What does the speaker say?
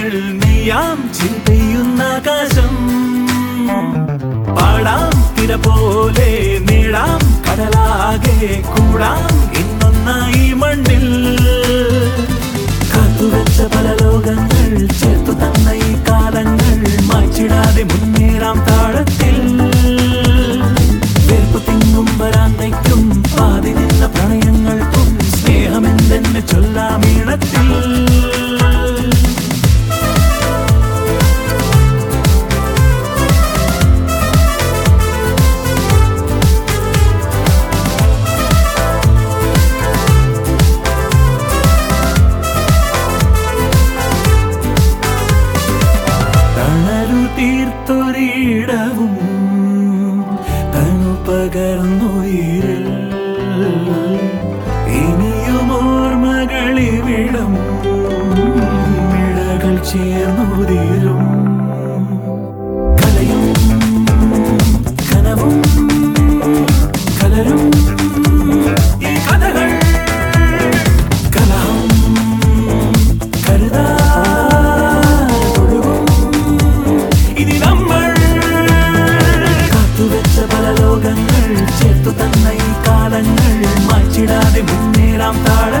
നെയ്യാം ചിന്തയുന്നാകാശം പാടാം തിര പോലെ നേടാം കടലാകെ കൂടാം ഇന്നൊന്നായി മണ്ണിൽ കാത്തുവെച്ച പല ലോകങ്ങൾ ചേർത്തു തന്ന ഈ കാലങ്ങൾ മായ്ച്ചിടാതെ മുന്നേറാം താഴത്തിൽ വേർപ്പു തിങ്ങും വരാന്തയ്ക്കും പാതി നിന്ന പ്രണയങ്ങൾക്കും സ്നേഹമെന്തെന്ന് ചൊല്ലാം ഈണത്തിൽ തീർത്തൊരിടവും തനു പകർന്നുയിരിൽ ഇനിയും ഓർമ്മകളിവിടം ഇഴകൾ ചേർന്നുതിരും കലയും കനവും കലരും ഈ കഥകൾ കലഹം കരുതാ ചേർത്തു തന്ന ഈ കാലങ്ങൾ മായ്ച്ചിടാതെ മുന്നേറാം താഴ